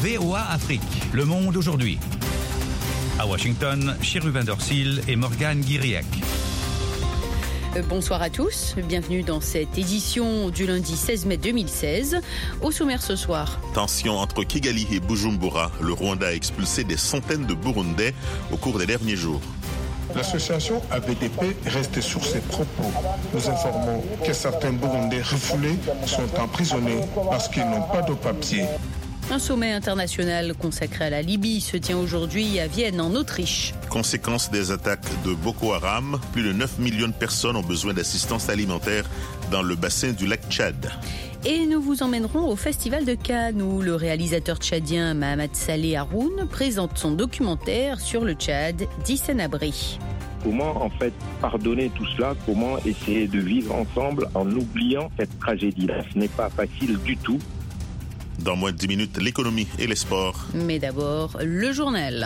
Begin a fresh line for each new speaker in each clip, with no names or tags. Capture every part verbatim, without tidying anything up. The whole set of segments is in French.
V O A Afrique, Le Monde aujourd'hui. À Washington, Cherubin Dorsil et Morgane Guiriec.
Bonsoir à tous, bienvenue dans cette édition du lundi seize mai deux mille seize. Au sommaire ce soir.
Tension entre Kigali et Bujumbura. Le Rwanda a expulsé des centaines de Burundais au cours des derniers jours.
L'association A V D P reste sur ses propos. Nous informons que certains Burundais refoulés sont emprisonnés parce qu'ils n'ont pas de papier.
Un sommet international consacré à la Libye se tient aujourd'hui à Vienne, en Autriche.
Conséquence des attaques de Boko Haram, plus de neuf millions de personnes ont besoin d'assistance alimentaire dans le bassin du lac Tchad.
Et nous vous emmènerons au Festival de Cannes où le réalisateur tchadien Mahamat Saleh Haroun présente son documentaire sur le Tchad, dix à Abri.
Comment en fait pardonner tout cela? Comment essayer de vivre ensemble en oubliant cette tragédie-là? Ce n'est pas facile du tout.
Dans moins de dix minutes, l'économie et les sports.
Mais d'abord, le journal.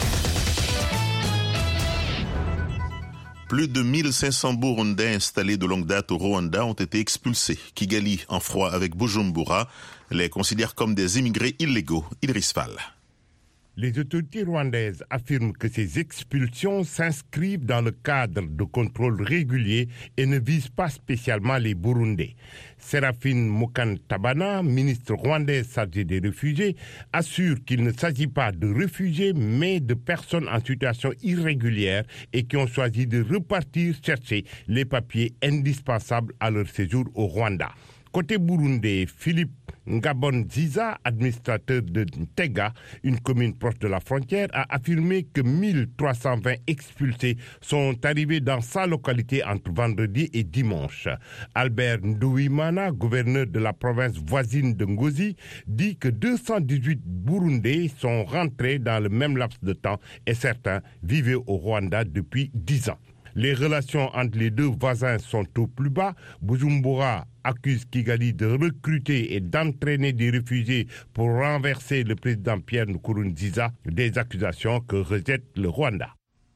Plus de mille cinq cents Burundais installés de longue date au Rwanda ont été expulsés. Kigali, en froid avec Bujumbura, les considère comme des immigrés illégaux. Idriss Fall.
Les autorités rwandaises affirment que ces expulsions s'inscrivent dans le cadre de contrôles réguliers et ne visent pas spécialement les Burundais. Séraphine Mukantabana, ministre rwandaise chargée des réfugiés, assure qu'il ne s'agit pas de réfugiés mais de personnes en situation irrégulière et qui ont choisi de repartir chercher les papiers indispensables à leur séjour au Rwanda. Côté burundais, Philippe Ngabon Ziza, administrateur de Ntega, une commune proche de la frontière, a affirmé que mille trois cent vingt expulsés sont arrivés dans sa localité entre vendredi et dimanche. Albert Ndouimana, gouverneur de la province voisine de Ngozi, dit que deux cent dix-huit Burundais sont rentrés dans le même laps de temps et certains vivaient au Rwanda depuis dix ans. Les relations entre les deux voisins sont au plus bas. Bujumbura accuse Kigali de recruter et d'entraîner des réfugiés pour renverser le président Pierre Nkurunziza, des accusations que rejette le Rwanda.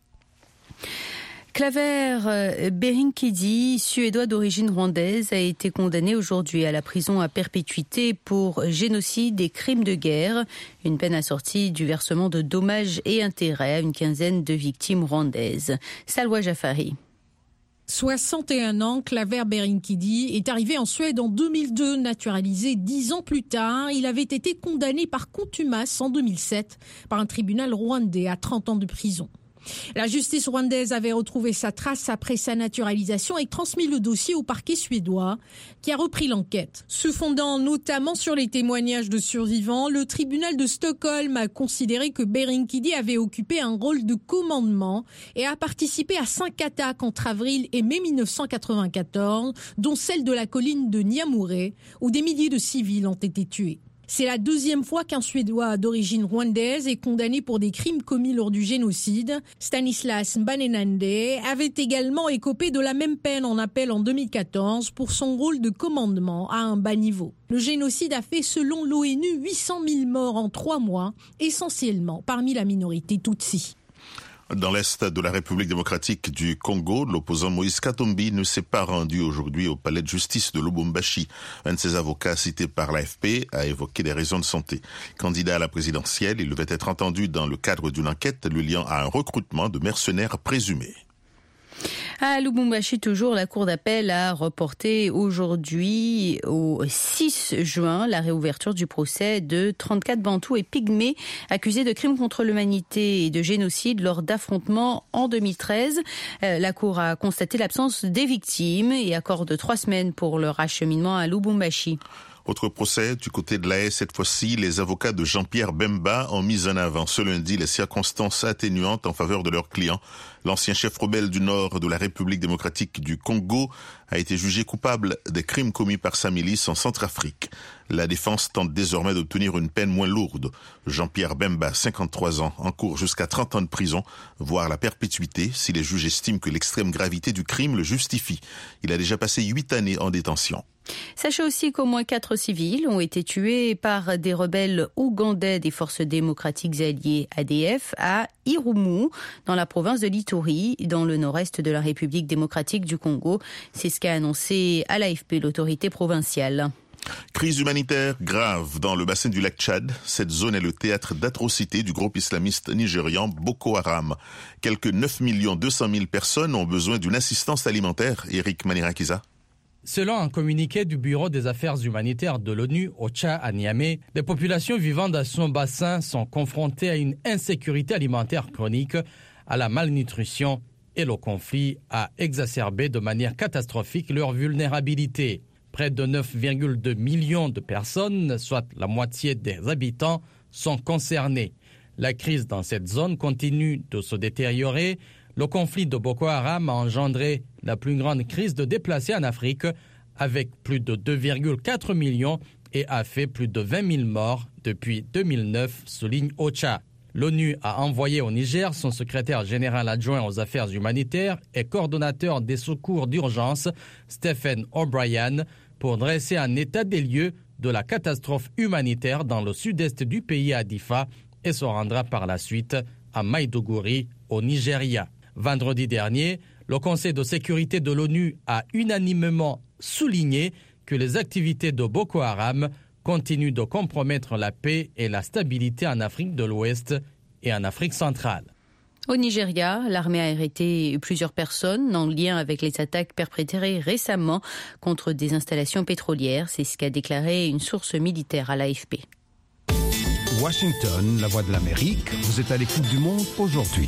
Claver Berinkidi, suédois d'origine rwandaise, a été condamné aujourd'hui à la prison à perpétuité pour génocide et crimes de guerre. Une peine assortie du versement de dommages et intérêts à une quinzaine de victimes rwandaises. Salwa Jafari.
soixante et un ans, Claver Berinkidi est arrivé en Suède en deux mille deux, naturalisé dix ans plus tard. Il avait été condamné par contumace en deux mille sept par un tribunal rwandais à trente ans de prison. La justice rwandaise avait retrouvé sa trace après sa naturalisation et transmis le dossier au parquet suédois qui a repris l'enquête. Se fondant notamment sur les témoignages de survivants, le tribunal de Stockholm a considéré que Berinkidi avait occupé un rôle de commandement et a participé à cinq attaques entre avril et mai mille neuf cent quatre-vingt-quatorze, dont celle de la colline de Nyamure, où des milliers de civils ont été tués. C'est la deuxième fois qu'un Suédois d'origine rwandaise est condamné pour des crimes commis lors du génocide. Stanislas Mbanenande avait également écopé de la même peine en appel en deux mille quatorze pour son rôle de commandement à un bas niveau. Le génocide a fait, selon l'ONU, huit cent mille morts en trois mois, essentiellement parmi la minorité Tutsi.
Dans l'est de la République démocratique du Congo, l'opposant Moïse Katumbi ne s'est pas rendu aujourd'hui au palais de justice de Lubumbashi. Un de ses avocats cités par l'A F P a évoqué des raisons de santé. Candidat à la présidentielle, il devait être entendu dans le cadre d'une enquête le liant à un recrutement de mercenaires présumés.
À Lubumbashi, toujours, la Cour d'appel a reporté aujourd'hui au six juin la réouverture du procès de trente-quatre Bantous et Pygmées accusés de crimes contre l'humanité et de génocide lors d'affrontements en deux mille treize. La Cour a constaté l'absence des victimes et accorde trois semaines pour leur acheminement à Lubumbashi.
Autre procès, du côté de l'A E, cette fois-ci, les avocats de Jean-Pierre Bemba ont mis en avant ce lundi les circonstances atténuantes en faveur de leur client. L'ancien chef rebelle du nord de la République démocratique du Congo a été jugé coupable des crimes commis par sa milice en Centrafrique. La défense tente désormais d'obtenir une peine moins lourde. Jean-Pierre Bemba, cinquante-trois ans, encourt jusqu'à trente ans de prison, voire la perpétuité, si les juges estiment que l'extrême gravité du crime le justifie. Il a déjà passé huit années en détention.
Sachez aussi qu'au moins quatre civils ont été tués par des rebelles ougandais des forces démocratiques alliées A D F à Irumu, dans la province de l'Ituri, dans le nord-est de la République démocratique du Congo. C'est ce qu'a annoncé à l'A F P l'autorité provinciale.
Crise humanitaire grave dans le bassin du lac Tchad. Cette zone est le théâtre d'atrocités du groupe islamiste nigérian Boko Haram. Quelques neuf millions deux cent mille personnes ont besoin d'une assistance alimentaire. Eric Manirakiza.
Selon un communiqué du Bureau des affaires humanitaires de l'ONU, OCHA, à Niamey, les populations vivant dans son bassin sont confrontées à une insécurité alimentaire chronique, à la malnutrition, et le conflit a exacerbé de manière catastrophique leur vulnérabilité. Près de neuf virgule deux millions de personnes, soit la moitié des habitants, sont concernés. La crise dans cette zone continue de se détériorer. Le conflit de Boko Haram a engendré la plus grande crise de déplacés en Afrique, avec plus de deux virgule quatre millions et a fait plus de vingt mille morts depuis deux mille neuf, souligne OCHA. L'ONU a envoyé au Niger son secrétaire général adjoint aux affaires humanitaires et coordonnateur des secours d'urgence, Stephen O'Brien, pour dresser un état des lieux de la catastrophe humanitaire dans le sud-est du pays à Difa et se rendra par la suite à Maïdougouri, au Nigeria. Vendredi dernier, le Conseil de sécurité de l'ONU a unanimement souligné que les activités de Boko Haram continuent de compromettre la paix et la stabilité en Afrique de l'Ouest et en Afrique centrale.
Au Nigeria, l'armée a arrêté plusieurs personnes en lien avec les attaques perpétrées récemment contre des installations pétrolières. C'est ce qu'a déclaré une source militaire à l'A F P.
Washington, la voix de l'Amérique, vous êtes à l'écoute du monde aujourd'hui.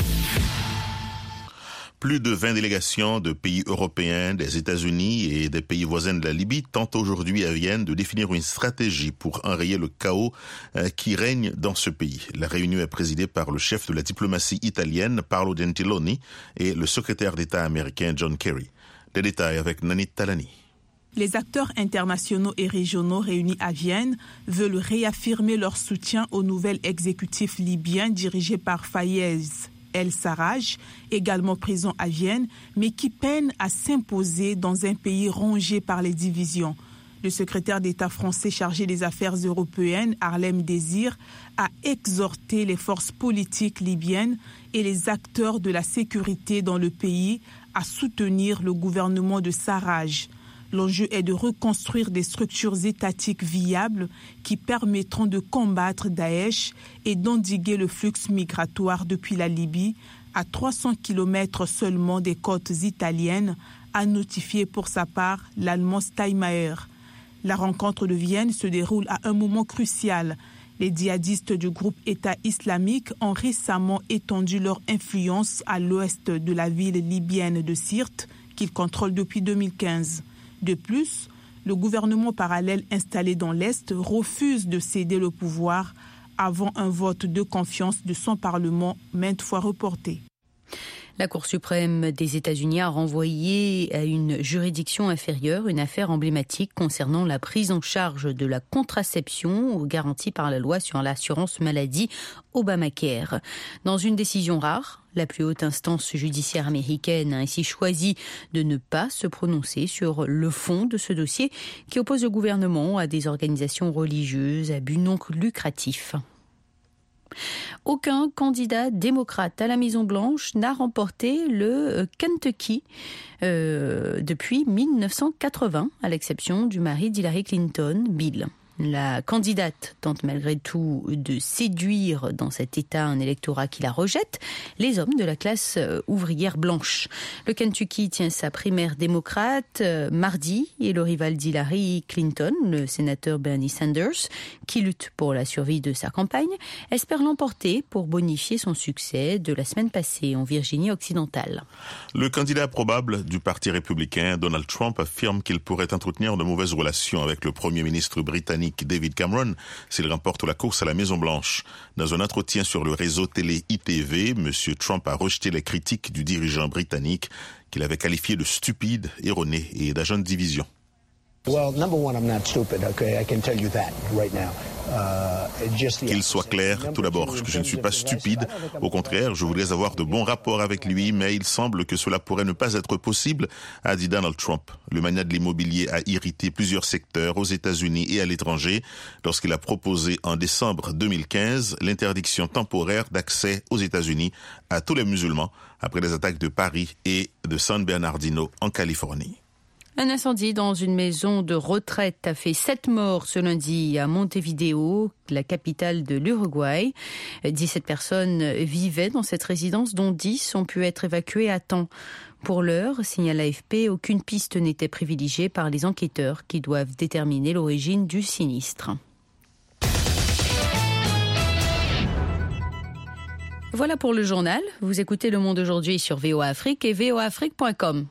Plus de vingt délégations de pays européens, des États-Unis et des pays voisins de la Libye tentent aujourd'hui à Vienne de définir une stratégie pour enrayer le chaos qui règne dans ce pays. La réunion est présidée par le chef de la diplomatie italienne, Paolo Gentiloni, et le secrétaire d'État américain, John Kerry. Des détails avec Nanit Talani.
Les acteurs internationaux et régionaux réunis à Vienne veulent réaffirmer leur soutien au nouvel exécutif libyen dirigé par Fayez El-Sarraj, également présent à Vienne, mais qui peine à s'imposer dans un pays rongé par les divisions. Le secrétaire d'État français chargé des affaires européennes, Harlem Désir, a exhorté les forces politiques libyennes et les acteurs de la sécurité dans le pays à soutenir le gouvernement de Sarraj. L'enjeu est de reconstruire des structures étatiques viables qui permettront de combattre Daesh et d'endiguer le flux migratoire depuis la Libye, à trois cents kilomètres seulement des côtes italiennes, a notifié pour sa part l'Allemand Steinmeier. La rencontre de Vienne se déroule à un moment crucial. Les djihadistes du groupe État islamique ont récemment étendu leur influence à l'ouest de la ville libyenne de Sirte, qu'ils contrôlent depuis deux mille quinze. De plus, le gouvernement parallèle installé dans l'Est refuse de céder le pouvoir avant un vote de confiance de son Parlement maintes fois reporté.
La Cour suprême des États-Unis a renvoyé à une juridiction inférieure une affaire emblématique concernant la prise en charge de la contraception garantie par la loi sur l'assurance maladie Obamacare. Dans une décision rare, la plus haute instance judiciaire américaine a ainsi choisi de ne pas se prononcer sur le fond de ce dossier qui oppose le gouvernement à des organisations religieuses à but non lucratif. Aucun candidat démocrate à la Maison-Blanche n'a remporté le Kentucky euh, depuis mille neuf cent quatre-vingts, à l'exception du mari d'Hillary Clinton, Bill. La candidate tente malgré tout de séduire dans cet État un électorat qui la rejette, les hommes de la classe ouvrière blanche. Le Kentucky tient sa primaire démocrate euh, mardi et le rival d'Hillary Clinton, le sénateur Bernie Sanders, qui lutte pour la survie de sa campagne, espère l'emporter pour bonifier son succès de la semaine passée en Virginie-Occidentale.
Le candidat probable du Parti républicain, Donald Trump, affirme qu'il pourrait entretenir de mauvaises relations avec le Premier ministre britannique David Cameron s'il remporte la course à la Maison-Blanche. Dans un entretien sur le réseau télé I T V, M. Trump a rejeté les critiques du dirigeant britannique qu'il avait qualifié de stupide, erroné et d'agent de division. Qu'il soit clair, tout d'abord, que je ne suis pas stupide. Au contraire, je voudrais avoir de bons rapports avec lui, mais il semble que cela pourrait ne pas être possible, a dit Donald Trump. Le magnat de l'immobilier a irrité plusieurs secteurs aux États-Unis et à l'étranger lorsqu'il a proposé en décembre deux mille quinze l'interdiction temporaire d'accès aux États-Unis à tous les musulmans après les attaques de Paris et de San Bernardino en Californie.
Un incendie dans une maison de retraite a fait sept morts ce lundi à Montevideo, la capitale de l'Uruguay. dix-sept personnes vivaient dans cette résidence, dont dix ont pu être évacuées à temps. Pour l'heure, signale l'A F P, aucune piste n'était privilégiée par les enquêteurs qui doivent déterminer l'origine du sinistre. Voilà pour le journal. Vous écoutez Le Monde aujourd'hui sur V O A Afrique et v o a afrique point com.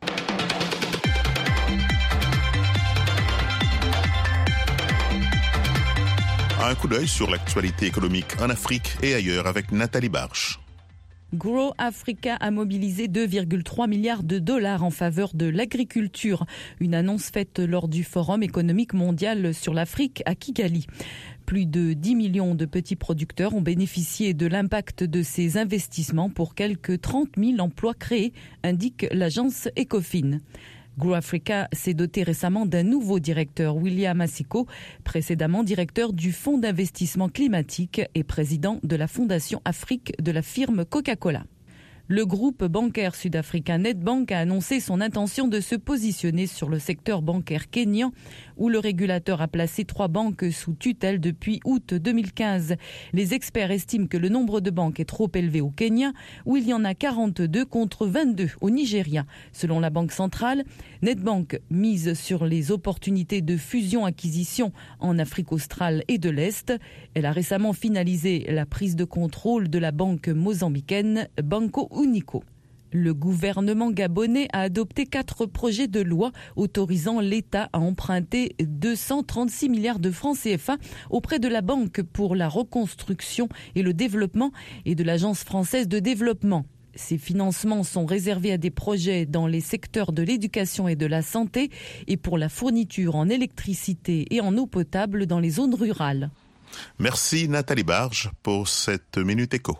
Un coup d'œil sur l'actualité économique en Afrique et ailleurs avec Nathalie Barche.
Grow Africa a mobilisé deux virgule trois milliards de dollars en faveur de l'agriculture. Une annonce faite lors du Forum économique mondial sur l'Afrique à Kigali. Plus de dix millions de petits producteurs ont bénéficié de l'impact de ces investissements pour quelques trente mille emplois créés, indique l'agence Ecofin. Grow Africa s'est doté récemment d'un nouveau directeur, William Asiko, précédemment directeur du Fonds d'investissement climatique et président de la Fondation Afrique de la firme Coca-Cola. Le groupe bancaire sud-africain Nedbank a annoncé son intention de se positionner sur le secteur bancaire kényan, où le régulateur a placé trois banques sous tutelle depuis août deux mille quinze. Les experts estiment que le nombre de banques est trop élevé au Kenya, où il y en a quarante-deux contre vingt-deux au Nigeria. Selon la Banque centrale, Nedbank mise sur les opportunités de fusion-acquisition en Afrique australe et de l'Est. Elle a récemment finalisé la prise de contrôle de la banque mozambicaine Banco Unico. Le gouvernement gabonais a adopté quatre projets de loi autorisant l'État à emprunter deux cent trente-six milliards de francs C F A auprès de la Banque pour la reconstruction et le développement et de l'Agence française de développement. Ces financements sont réservés à des projets dans les secteurs de l'éducation et de la santé et pour la fourniture en électricité et en eau potable dans les zones rurales.
Merci Nathalie Barge pour cette Minute Éco.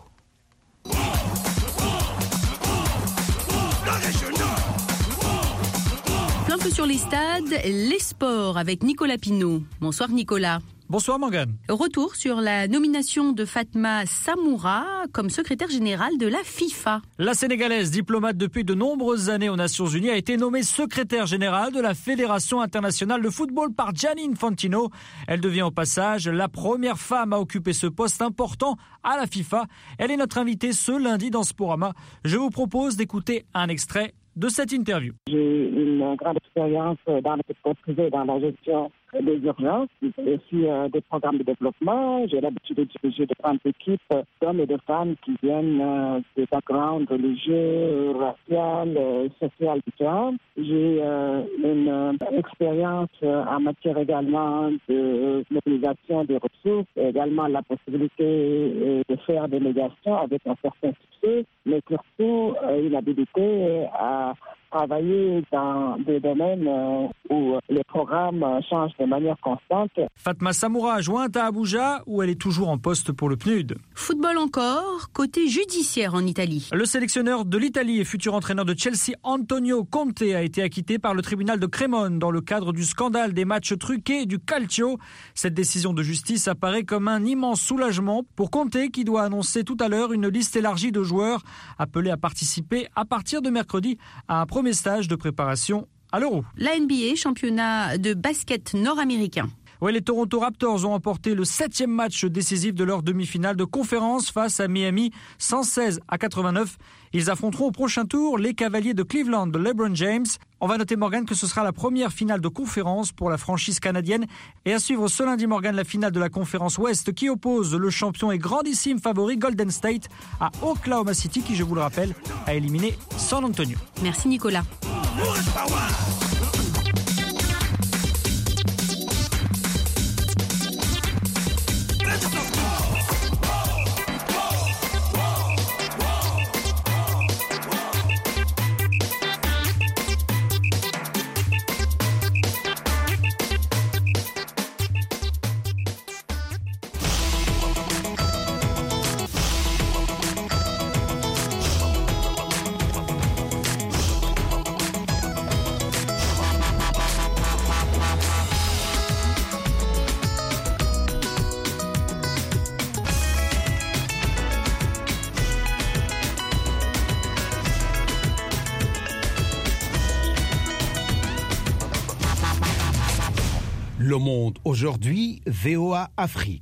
Un peu sur les stades, les sports avec Nicolas Pinault. Bonsoir Nicolas.
Bonsoir Morgane.
Retour sur la nomination de Fatma Samoura comme secrétaire générale de la FIFA.
La Sénégalaise, diplomate depuis de nombreuses années aux Nations Unies, a été nommée secrétaire générale de la Fédération internationale de football par Gianni Infantino. Elle devient au passage la première femme à occuper ce poste important à la FIFA. Elle est notre invitée ce lundi dans Sporama. Je vous propose d'écouter un extrait de cette interview.
J'ai une grande expérience dans le secteur privé, dans la gestion des urgences, et aussi euh, des programmes de développement. J'ai l'habitude de diriger de grandes équipes d'hommes et de femmes qui viennent euh, des backgrounds religieux, raciaux, euh, sociaux différents. J'ai euh, une euh, expérience euh, en matière également de mobilisation des ressources, et également la possibilité euh, de faire des médiations avec un certain succès, mais surtout euh, une habilité à travailler dans des domaines euh, où les programmes euh, changent de manière constante.
Fatma Samoura jointe à Abuja, où elle est toujours en poste pour le P N U D.
Football encore, côté judiciaire en Italie.
Le sélectionneur de l'Italie et futur entraîneur de Chelsea, Antonio Conte, a été acquitté par le tribunal de Crémone dans le cadre du scandale des matchs truqués du Calcio. Cette décision de justice apparaît comme un immense soulagement pour Conte, qui doit annoncer tout à l'heure une liste élargie de joueurs appelés à participer à partir de mercredi à un premier stage de préparation à l'Euro.
La N B A, championnat de basket nord-américain.
Oui, les Toronto Raptors ont emporté le septième match décisif de leur demi-finale de conférence face à Miami, cent seize à quatre-vingt-neuf. Ils affronteront au prochain tour les Cavaliers de Cleveland de LeBron James. On va noter, Morgan, que ce sera la première finale de conférence pour la franchise canadienne. Et à suivre ce lundi, Morgan, la finale de la conférence Ouest qui oppose le champion et grandissime favori Golden State à Oklahoma City, qui, je vous le rappelle, a éliminé San Antonio.
Merci Nicolas.
Le Monde aujourd'hui, V O A Afrique.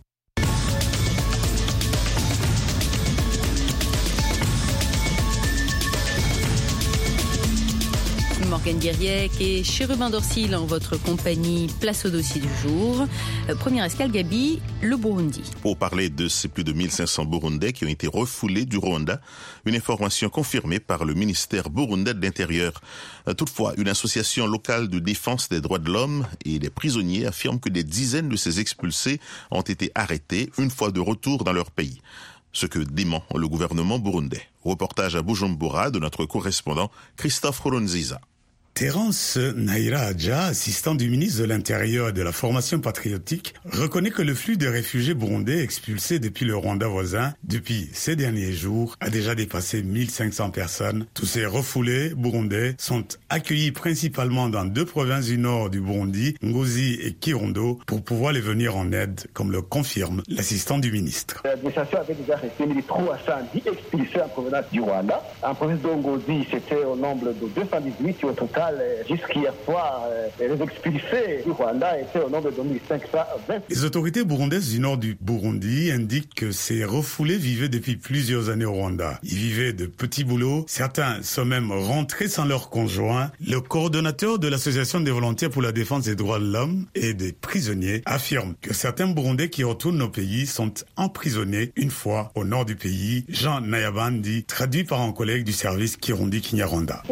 Morgane Guiriec et Chérubin Dorsil en votre compagnie. Place au dossier du jour. Euh, première escale, Gabi, le Burundi.
Pour parler de ces plus de mille cinq cents Burundais qui ont été refoulés du Rwanda, une information confirmée par le ministère burundais de l'Intérieur. Euh, toutefois, une association locale de défense des droits de l'homme et des prisonniers affirme que des dizaines de ces expulsés ont été arrêtés une fois de retour dans leur pays. Ce que dément le gouvernement burundais. Reportage à Bujumbura de notre correspondant Christophe Ronziza.
Terence Nairaja, assistant du ministre de l'Intérieur et de la formation patriotique, reconnaît que le flux de réfugiés burundais expulsés depuis le Rwanda voisin depuis ces derniers jours a déjà dépassé mille cinq cents personnes. Tous ces refoulés burundais sont accueillis principalement dans deux provinces du nord du Burundi, Ngozi et Kirundo, pour pouvoir les venir en aide, comme le confirme l'assistant du ministre.
L'administration avait déjà reçu mille trois cent dix expulsés en provenance du Rwanda. En province de Ngozi, c'était au nombre de deux cent dix-huit au total. Jusqu'hier soir, les expulsés du Rwanda étaient au nombre de mille cinq cent vingt.
Les autorités burundaises du nord du Burundi indiquent que ces refoulés vivaient depuis plusieurs années au Rwanda. Ils vivaient de petits boulots. Certains sont même rentrés sans leurs conjoints. Le coordonnateur de l'association des volontaires pour la défense des droits de l'homme et des prisonniers affirme que certains Burundais qui retournent au pays sont emprisonnés une fois au nord du pays. Jean Nayabandi, traduit par un collègue du service Kirundi Kinyarwanda.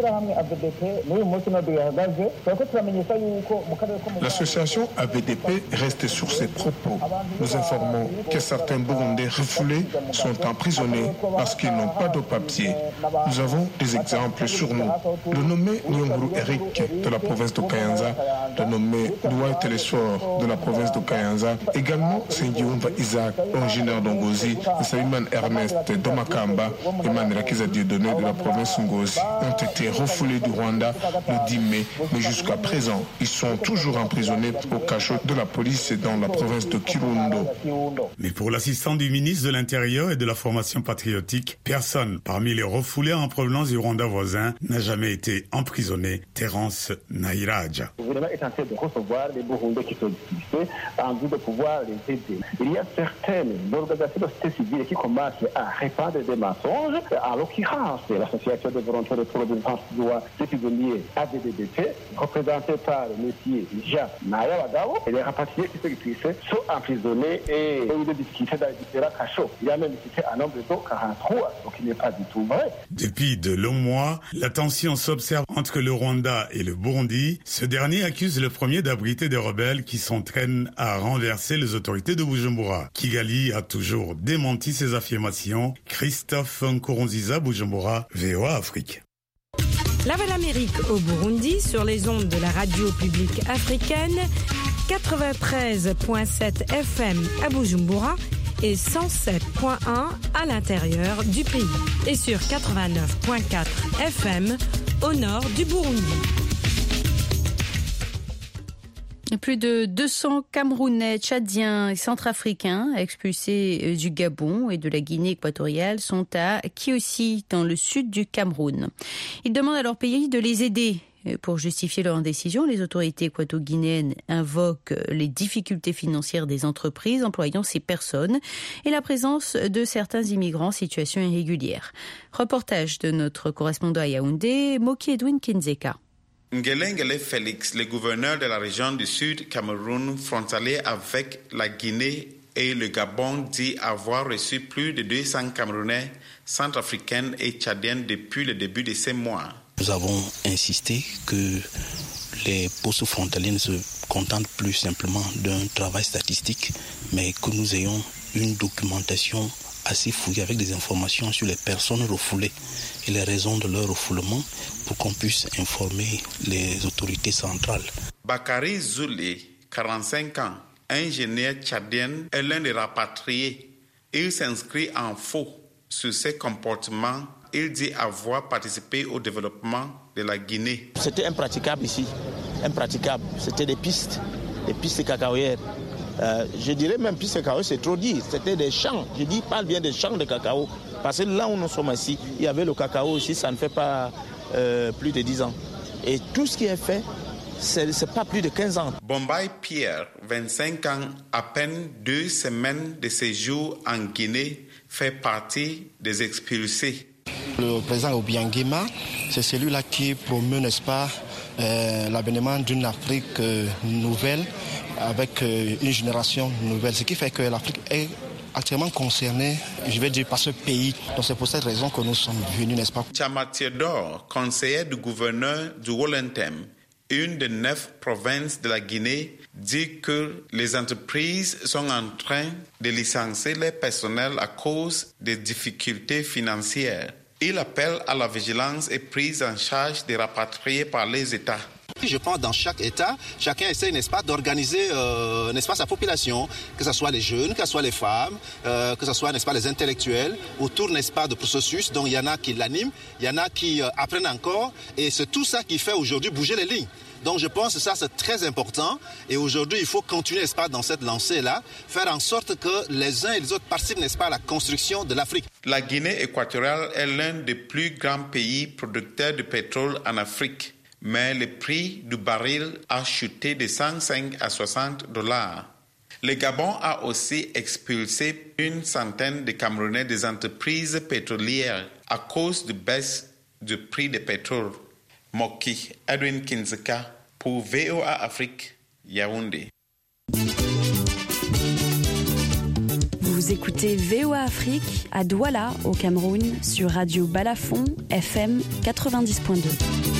L'association A V D P reste sur ses propos. Nous informons que certains Burundais refoulés sont emprisonnés parce qu'ils n'ont pas de papier. Nous avons des exemples sur nous. Le nommé Nyonguru Eric de la province de Kayanza, le nommé Douai Télésor de la province de Kayanza, également Sengiumba Isaac, originaire d'Ongozi, et Saïman Ernest de Makamba et Manirakiza Dieudonné de la province Ngozi ont été refoulés du Rwanda le dix mai, mais jusqu'à présent, ils sont toujours emprisonnés au cachot de la police dans la province de Kirundo.
Mais pour l'assistant du ministre de l'Intérieur et de la formation patriotique, personne parmi les refoulés en provenance du Rwanda voisin n'a jamais été emprisonné. Terence Nairaja.
Le gouvernement est en train de recevoir les Burundais qui sont expulsés en vue de pouvoir les aider. Il y a certaines organisations de société civile qui commencent à répandre des mensonges. En l'occurrence, l'association des volontaires de la défense des droits des prisonniers A V D P, représenté par M. Jean Nayabagao, et les rapatriés qui sont expulsés sont emprisonnés et ont eu des discussions dans les différents cachots. Il y a même cité un nombre de quarante-trois, donc il n'est pas du tout vrai.
Depuis de longs mois, la tension s'observe entre le Rwanda et le Burundi. Ce dernier accuse le premier d'abriter des rebelles qui s'entraînent à renverser les autorités de Bujumbura. Kigali a toujours démenti ces affirmations. Christophe Nkurunziza, Bujumbura, V O A Afrique.
La Voix de l'Amérique au Burundi sur les ondes de la radio publique africaine, quatre-vingt-treize virgule sept F M à Bujumbura et cent sept virgule un à l'intérieur du pays et sur quatre-vingt-neuf virgule quatre F M au nord du Burundi.
Plus de deux cents Camerounais, Tchadiens et Centrafricains expulsés du Gabon et de la Guinée équatoriale sont à Kiossi, dans le sud du Cameroun. Ils demandent à leur pays de les aider. Pour justifier leur indécision, les autorités équato-guinéennes invoquent les difficultés financières des entreprises employant ces personnes et la présence de certains immigrants en situation irrégulière. Reportage de notre correspondant à Yaoundé, Moki Edwin Kinzeka.
Ngelengele Félix, le gouverneur de la région du Sud Cameroun, frontalier avec la Guinée et le Gabon, dit avoir reçu plus de deux cents Camerounais, Centrafricains et Tchadiens depuis le début de ces mois.
Nous avons insisté que les postes frontaliers ne se contentent plus simplement d'un travail statistique, mais que nous ayons une documentation assez fouillée avec des informations sur les personnes refoulées et les raisons de leur refoulement pour qu'on puisse informer les autorités centrales.
Bakary Zouli, quarante-cinq ans, ingénieur tchadien, est l'un des rapatriés. Il s'inscrit en faux sur ses comportements. Il dit avoir participé au développement de la Guinée.
C'était impraticable ici, impraticable. C'était des pistes, des pistes cacaoyères. Euh, je dirais même pistes cacao, c'est trop dit. C'était des champs. Je dis, parle bien des champs de cacao. Parce que là où nous sommes ici, il y avait le cacao ici, ça ne fait pas euh, plus de dix ans. Et tout ce qui est fait, c'est, c'est pas plus de quinze ans.
Bombay Pierre, vingt-cinq ans, à peine deux semaines de séjour en Guinée, fait partie des expulsés.
Le président Obiangema, c'est celui-là qui promeut, n'est-ce pas, euh, l'avènement d'une Afrique euh, nouvelle, avec euh, une génération nouvelle, ce qui fait que l'Afrique est actuellement concernée, je vais dire, par ce pays. Donc c'est pour cette raison que nous sommes venus, n'est-ce pas.
Chama Theodore, conseiller du gouverneur du Wollentem, une des neuf provinces de la Guinée, dit que les entreprises sont en train de licencier les personnels à cause des difficultés financières. Il appelle à la vigilance et prise en charge des rapatriés par les États.
Je pense dans chaque État, chacun essaie, n'est-ce pas, d'organiser, euh, n'est-ce pas, sa population, que ce soit les jeunes, que ce soit les femmes, euh, que ce soit, n'est-ce pas, les intellectuels, autour, n'est-ce pas, de processus. Donc il y en a qui l'animent, il y en a qui euh, apprennent encore, et c'est tout ça qui fait aujourd'hui bouger les lignes. Donc je pense que ça c'est très important, et aujourd'hui il faut continuer, n'est-ce pas, dans cette lancée-là, faire en sorte que les uns et les autres participent, n'est-ce pas, à la construction de l'Afrique.
La Guinée équatoriale est l'un des plus grands pays producteurs de pétrole en Afrique. Mais le prix du baril a chuté de cent cinq à soixante dollars. Le Gabon a aussi expulsé une centaine de Camerounais des entreprises pétrolières à cause de baisse du prix du pétrole. Moki Edwin Kinzeka pour V O A Afrique, Yaoundé.
Vous écoutez V O A Afrique à Douala, au Cameroun, sur Radio Balafon, F M quatre-vingt-dix point deux.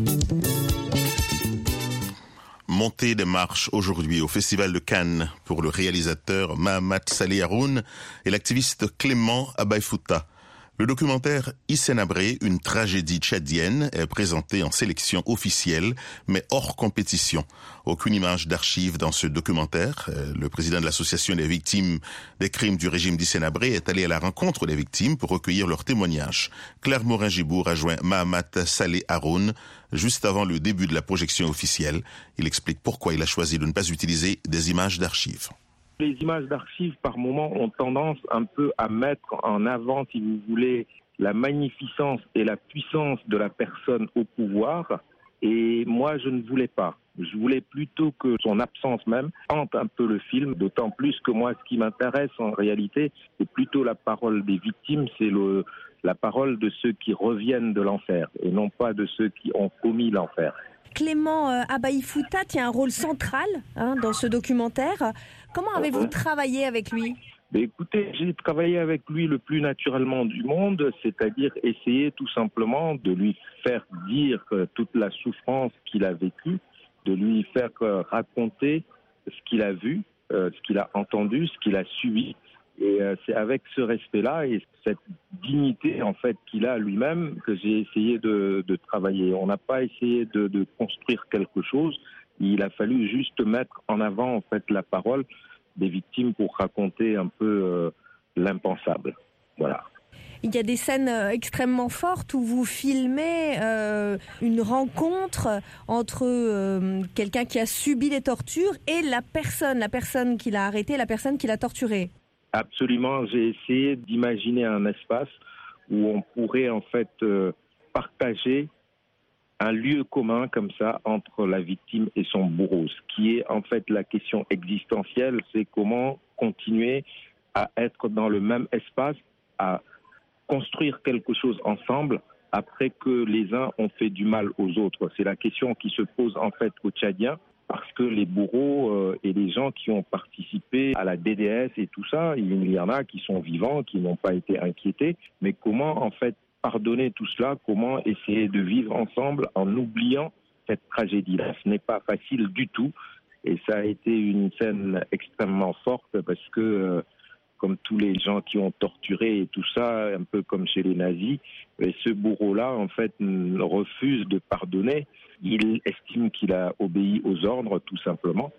Montée des marches aujourd'hui au Festival de Cannes pour le réalisateur Mahamat Saleh Haroun et l'activiste Clément Abaïfouta. Le documentaire Hissénabré, une tragédie tchadienne, est présenté en sélection officielle, mais hors compétition. Aucune image d'archive dans ce documentaire. Le président de l'association des victimes des crimes du régime d'Hissénabré est allé à la rencontre des victimes pour recueillir leurs témoignages. Claire Morin-Gibour a joint Mahamat Saleh Haroun juste avant le début de la projection officielle. Il explique pourquoi il a choisi de ne pas utiliser des images d'archives.
Les images d'archives, par moments, ont tendance un peu à mettre en avant, si vous voulez, la magnificence et la puissance de la personne au pouvoir. Et moi, je ne voulais pas. Je voulais plutôt que son absence même hante un peu le film, d'autant plus que moi, ce qui m'intéresse en réalité, c'est plutôt la parole des victimes, c'est le, la parole de ceux qui reviennent de l'enfer, et non pas de ceux qui ont commis l'enfer.
Clément euh, Abaïfouta tient un rôle central hein, dans ce documentaire. Comment avez-vous travaillé avec lui ?
Écoutez, j'ai travaillé avec lui le plus naturellement du monde, c'est-à-dire essayer tout simplement de lui faire dire toute la souffrance qu'il a vécue, de lui faire raconter ce qu'il a vu, ce qu'il a entendu, ce qu'il a subi. Et c'est avec ce respect-là et cette dignité en fait qu'il a lui-même que j'ai essayé de, de travailler. On n'a pas essayé de, de construire quelque chose. Il a fallu juste mettre en avant en fait la parole des victimes pour raconter un peu euh, l'impensable. Voilà.
Il y a des scènes extrêmement fortes où vous filmez euh, une rencontre entre euh, quelqu'un qui a subi les tortures et la personne, la personne qui l'a arrêté, la personne qui l'a torturé.
Absolument, j'ai essayé d'imaginer un espace où on pourrait en fait euh, partager un lieu commun comme ça entre la victime et son bourreau. Ce qui est en fait la question existentielle, c'est comment continuer à être dans le même espace, à construire quelque chose ensemble après que les uns ont fait du mal aux autres. C'est la question qui se pose en fait aux Tchadiens, parce que les bourreaux euh, et les gens qui ont participé à la D D S et tout ça, il y en a qui sont vivants, qui n'ont pas été inquiétés, mais comment en fait pardonner tout cela, comment essayer de vivre ensemble en oubliant cette tragédie-là. Ce n'est pas facile du tout et ça a été une scène extrêmement forte parce que, euh, comme tous les gens qui ont torturé et tout ça, un peu comme chez les nazis, et ce bourreau-là, en fait, refuse de pardonner. Il estime qu'il a obéi aux ordres, tout simplement.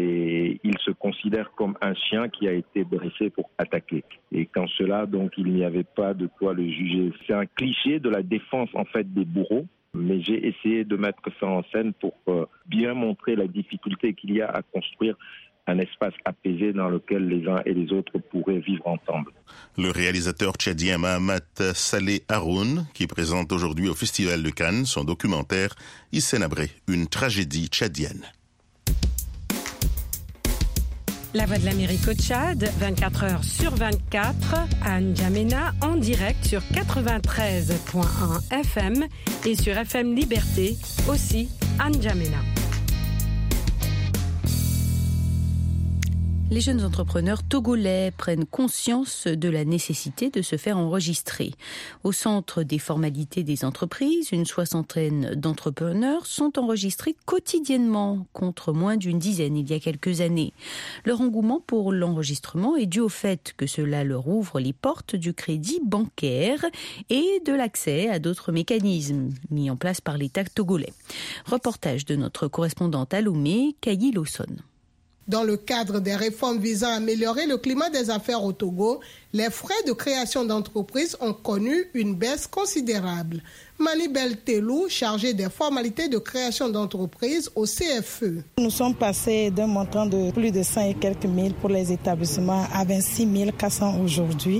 Et il se considère comme un chien qui a été dressé pour attaquer. Et quand cela, donc, il n'y avait pas de quoi le juger. C'est un cliché de la défense, en fait, des bourreaux. Mais j'ai essayé de mettre ça en scène pour euh, bien montrer la difficulté qu'il y a à construire un espace apaisé dans lequel les uns et les autres pourraient vivre ensemble.
Le réalisateur tchadien Mahamat Saleh Haroun, qui présente aujourd'hui au Festival de Cannes son documentaire « Issenabré, une tragédie tchadienne ».
La Voix de l'Amérique au Tchad, vingt-quatre heures sur vingt-quatre, à N'Djamena, en direct sur quatre-vingt-treize virgule un F M et sur F M Liberté, aussi à N'Djamena.
Les jeunes entrepreneurs togolais prennent conscience de la nécessité de se faire enregistrer. Au centre des formalités des entreprises, une soixantaine d'entrepreneurs sont enregistrés quotidiennement, contre moins d'une dizaine il y a quelques années. Leur engouement pour l'enregistrement est dû au fait que cela leur ouvre les portes du crédit bancaire et de l'accès à d'autres mécanismes mis en place par l'État togolais. Reportage de notre correspondante à Lomé, Kayi Lawson.
Dans le cadre des réformes visant à améliorer le climat des affaires au Togo, les frais de création d'entreprises ont connu une baisse considérable. Manibel Telou, chargée des formalités de création d'entreprises au C F E.
Nous sommes passés d'un montant de plus de cent et quelques mille pour les établissements à vingt-six mille quatre cents aujourd'hui.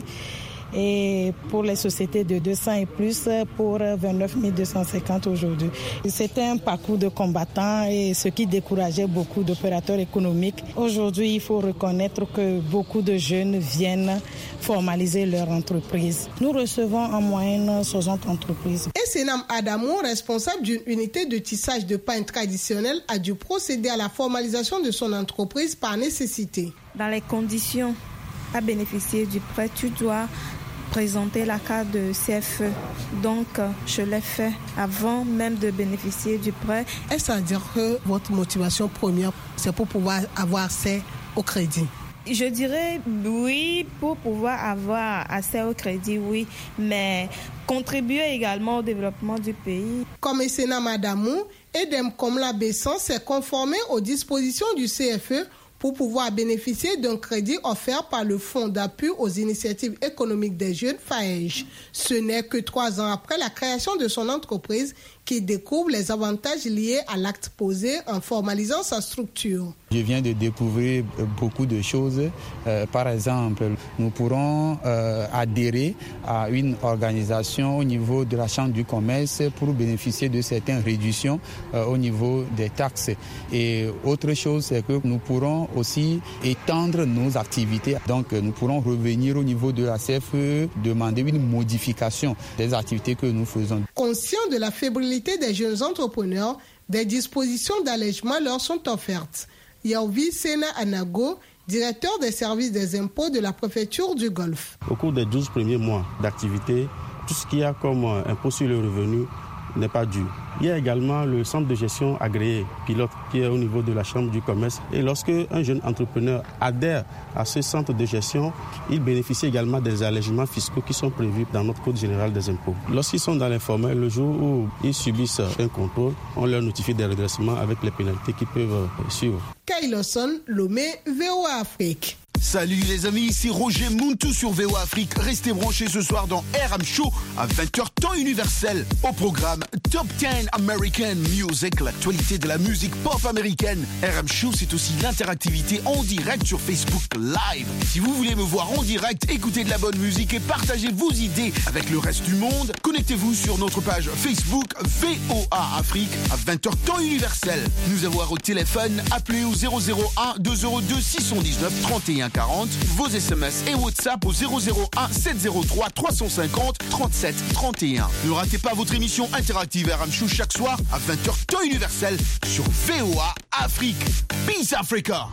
Et pour les sociétés de deux cents et plus pour vingt-neuf mille deux cent cinquante aujourd'hui. C'était un parcours de combattants et ce qui décourageait beaucoup d'opérateurs économiques. Aujourd'hui, il faut reconnaître que beaucoup de jeunes viennent formaliser leur entreprise. Nous recevons en moyenne soixante entreprises.
Et Senam Adamou, responsable d'une unité de tissage de pain traditionnel, a dû procéder à la formalisation de son entreprise par nécessité.
Dans les conditions à bénéficier du prêt, tu dois présenter la carte de C F E. Donc, je l'ai fait avant même de bénéficier du prêt.
Est-ce à dire que votre motivation première, c'est pour pouvoir avoir accès au crédit?
Je dirais oui, pour pouvoir avoir accès au crédit, oui, mais contribuer également au développement du pays.
Comme Essena Madamou, Edem Komla Besson s'est conformé aux dispositions du C F E pour pouvoir bénéficier d'un crédit offert par le Fonds d'appui aux initiatives économiques des jeunes F A E J. Ce n'est que trois ans après la création de son entreprise qu'il découvre les avantages liés à l'acte posé en formalisant sa structure.
Je viens de découvrir beaucoup de choses. Euh, par exemple, nous pourrons euh, adhérer à une organisation au niveau de la Chambre du commerce pour bénéficier de certaines réductions euh, au niveau des taxes. Et autre chose, c'est que nous pourrons aussi étendre nos activités. Donc, nous pourrons revenir au niveau de la C F E, demander une modification des activités que nous faisons.
Conscient de la fébrilité des jeunes entrepreneurs, des dispositions d'allègement leur sont offertes. Yaouvi Sena Anago, directeur des services des impôts de la préfecture du Golfe.
Au cours des douze premiers mois d'activité, tout ce qu'il y a comme impôt sur le revenu n'est pas dû. Il y a également le centre de gestion agréé, pilote, qui est au niveau de la Chambre du commerce. Et lorsque un jeune entrepreneur adhère à ce centre de gestion, il bénéficie également des allègements fiscaux qui sont prévus dans notre Code général des impôts. Lorsqu'ils sont dans l'informel, le jour où ils subissent un contrôle, on leur notifie des redressements avec les pénalités qui peuvent suivre.
Kayi Lawson, Lomé, V O A Afrique.
Salut les amis, ici Roger Muntu sur V O A Afrique. Restez branchés ce soir dans R M Show à vingt heures temps universel. Au programme Top dix American Music, l'actualité de la musique pop américaine. R M Show, c'est aussi l'interactivité en direct sur Facebook Live. Si vous voulez me voir en direct, écouter de la bonne musique et partager vos idées avec le reste du monde, connectez-vous sur notre page Facebook V O A Afrique à vingt heures temps universel. Nous avoir au téléphone, appelez au zéro zéro un deux zéro deux six un neuf trente et un quarante, vos S M S et WhatsApp au zéro zéro un sept zéro trois trois cent cinquante trente-sept trente et un. Ne ratez pas votre émission interactive R M Show chaque soir à vingt heures temps universel sur V O A Afrique. Peace Africa!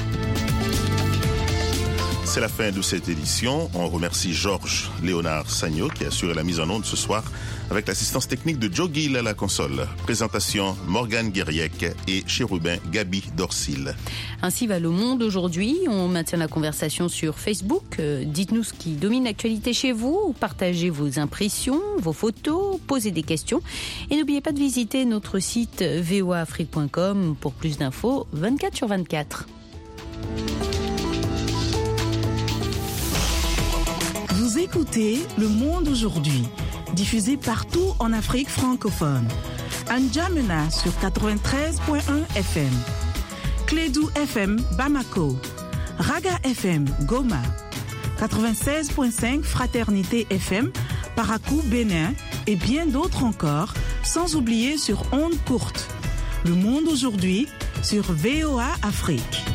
C'est la fin de cette édition. On remercie Georges Léonard Sagno qui a assuré la mise en onde ce soir avec l'assistance technique de Joe Gill à la console. Présentation Morgane Guériec et Chérubin Gabi Dorsil.
Ainsi va le monde aujourd'hui. On maintient la conversation sur Facebook. Euh, dites-nous ce qui domine l'actualité chez vous. Partagez vos impressions, vos photos, posez des questions. Et n'oubliez pas de visiter notre site v o a afrique point com pour plus d'infos vingt-quatre sur vingt-quatre.
Vous écoutez Le Monde aujourd'hui, diffusé partout en Afrique francophone. À N'Djamena sur quatre-vingt-treize virgule un F M. Clédou F M Bamako, Raga F M Goma, quatre-vingt-seize virgule cinq Fraternité F M Parakou Bénin et bien d'autres encore, sans oublier sur ondes courtes. Le monde aujourd'hui sur V O A Afrique.